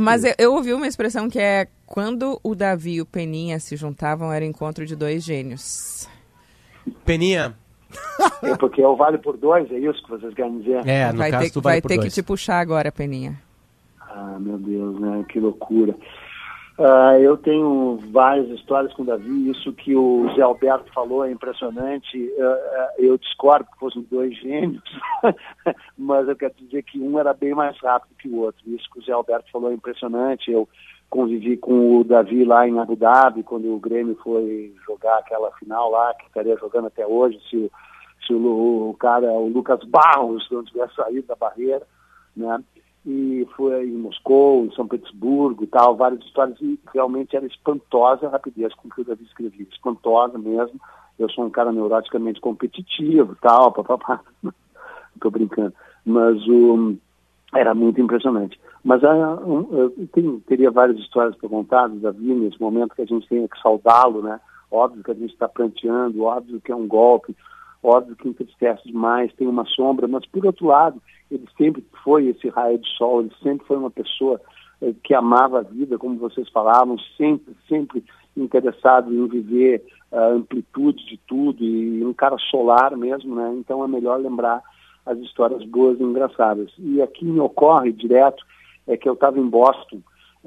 Mas eu ouvi uma expressão que é quando o Davi e o Peninha se juntavam, era o encontro de dois gênios. Peninha. É porque é o vale por dois, é isso que vocês querem dizer? No vai caso ter, tu vale vai por ter dois. que te puxar agora, Peninha. Ah, meu Deus, né? Que loucura. Eu tenho várias histórias com o Davi, isso que o Zé Alberto falou é impressionante. Eu discordo que fossem dois gênios, mas eu quero dizer que um era bem mais rápido que o outro. Isso que o Zé Alberto falou é impressionante. Eu convivi com o Davi lá em Abu Dhabi, quando o Grêmio foi jogar aquela final lá, que estaria jogando até hoje, se o Lucas Barros não tivesse saído da barreira, né? E foi em Moscou, em São Petersburgo e tal, várias histórias, e realmente era espantosa a rapidez com que o Davi escrevia, espantosa mesmo. Eu sou um cara neuroticamente competitivo e tal, papapá, estou brincando, mas era muito impressionante. Mas teria várias histórias para contar do Davi nesse momento que a gente tem que saudá-lo, né? Óbvio que a gente está pranteando, óbvio que é um golpe, óbvio que entristece demais, tem uma sombra, mas por outro lado, ele sempre foi esse raio de sol, ele sempre foi uma pessoa que amava a vida, como vocês falavam, sempre interessado em viver a amplitude de tudo, e um cara solar mesmo, né? Então é melhor lembrar as histórias boas e engraçadas. E aqui me ocorre direto, é que eu estava em Boston,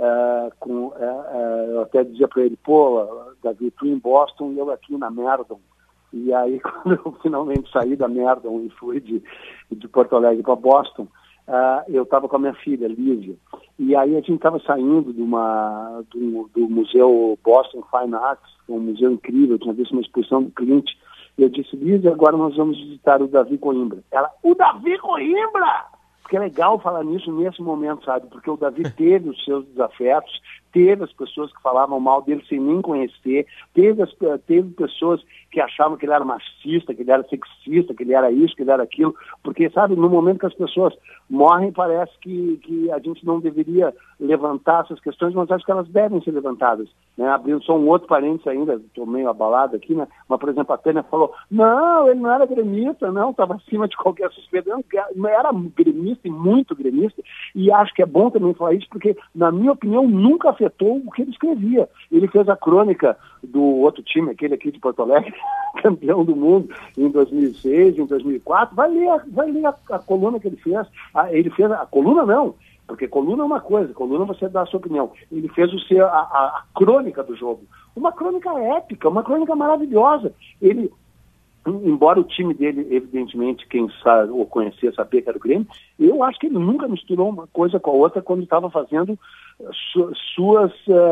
eu até dizia para ele, Davi, tu em Boston e eu aqui na Merdon. E aí, quando eu finalmente saí da Merdon e fui de Porto Alegre para Boston, eu estava com a minha filha, Lígia. E aí a gente estava saindo do Museu Boston Fine Arts, um museu incrível, eu tinha visto uma exposição do Clint. E eu disse, Lígia, agora nós vamos visitar o Davi Coimbra. Ela, o Davi Coimbra! Porque é legal falar nisso nesse momento, sabe? Porque o Davi teve os seus desafetos, teve as pessoas que falavam mal dele sem nem conhecer, teve pessoas que achavam que ele era machista, que ele era sexista, que ele era isso, que ele era aquilo, porque, sabe, no momento que as pessoas morrem, parece que a gente não deveria levantar essas questões, mas acho que elas devem ser levantadas, né? Abrindo só um outro parênteses ainda, estou meio abalado aqui, né? Mas, por exemplo, a Tânia falou, não, ele não era gremista, não, estava acima de qualquer suspeita, não era gremista e muito gremista, e acho que é bom também falar isso, porque, na minha opinião, nunca afetou o que ele escrevia. Ele fez a crônica do outro time, aquele aqui de Porto Alegre, campeão do mundo em 2006, em 2004, vai ler a coluna que ele fez. Ele fez a coluna não, porque coluna é uma coisa, coluna você dá a sua opinião. Ele fez a crônica do jogo, uma crônica épica, uma crônica maravilhosa. Ele, embora o time dele, evidentemente, quem sabe ou conhecia, sabia que era o Grêmio, eu acho que ele nunca misturou uma coisa com a outra quando estava fazendo suas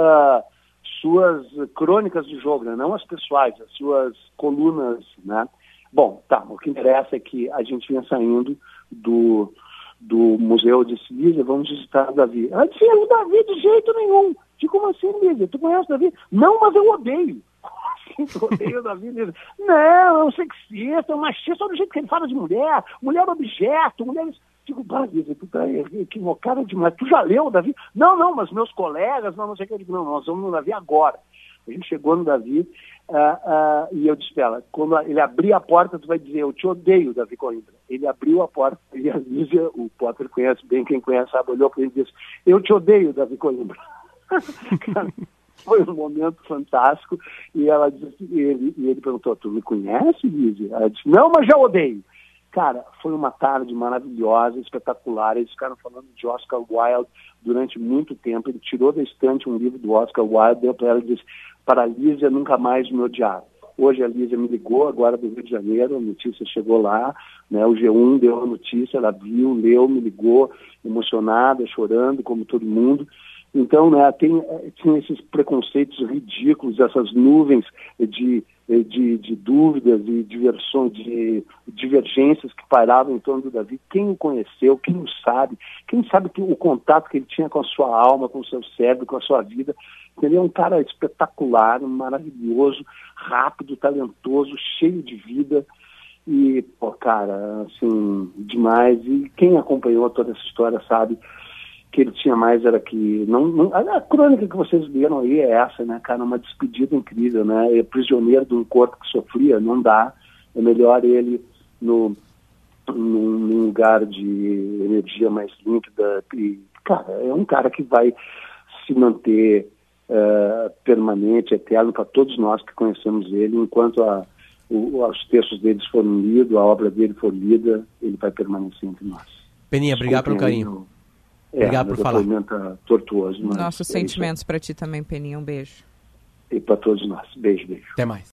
crônicas de jogo, né? Não as pessoais, as suas colunas, né? Bom, tá, o que interessa é que a gente vinha saindo do Museu de Lígia, vamos visitar o Davi. Ela disse, o Davi de jeito nenhum. Digo, como assim, Lígia? Tu conhece o Davi? Não, mas eu odeio. Eu odeio o Davi. Não, é um sexista, é um machista, do jeito que ele fala de mulher objeto, mulheres... Digo, Lígia, tu tá equivocada demais. Tu já leu o Davi? Não, mas meus colegas, não sei o que. Eu digo, não, nós vamos no Davi agora. A gente chegou no Davi e eu disse para ela, quando ele abrir a porta, tu vai dizer, eu te odeio, Davi Coimbra. Ele abriu a porta e a Lígia, o Potter conhece bem, quem conhece sabe, olhou para ele e disse, eu te odeio, Davi Coimbra. Cara, foi um momento fantástico e ela disse, e ele perguntou, tu me conhece, Lígia? Ela disse, não, mas já odeio. Cara, foi uma tarde maravilhosa, espetacular. Eles ficaram falando de Oscar Wilde durante muito tempo. Ele tirou da estante um livro do Oscar Wilde, deu para ela e disse, para a Lígia nunca mais me odiar. Hoje a Lígia me ligou, agora do Rio de Janeiro, a notícia chegou lá, né? O G1 deu a notícia, ela viu, leu, me ligou, emocionada, chorando, como todo mundo. Então, né, tinha esses preconceitos ridículos, essas nuvens de dúvidas e divergências que pairavam em torno do Davi. Quem o conheceu, quem o sabe, quem sabe que o contato que ele tinha com a sua alma, com o seu cérebro, com a sua vida. Ele é um cara espetacular, maravilhoso, rápido, talentoso, cheio de vida. E, cara, assim, demais. E quem acompanhou toda essa história sabe que ele tinha mais era que... a crônica que vocês leram aí é essa, né, cara? Uma despedida incrível, né? É prisioneiro de um corpo que sofria, não dá. É melhor ele num lugar de energia mais límpida e cara, é um cara que vai se manter permanente, eterno para todos nós que conhecemos ele, enquanto os textos deles foram lidos, a obra dele for lida, ele vai permanecer entre nós. Peninha, obrigado pelo carinho. Obrigado por falar. Tortuoso, nossos sentimentos para ti também, Peninha. Um beijo. E para todos nós. Beijo. Até mais.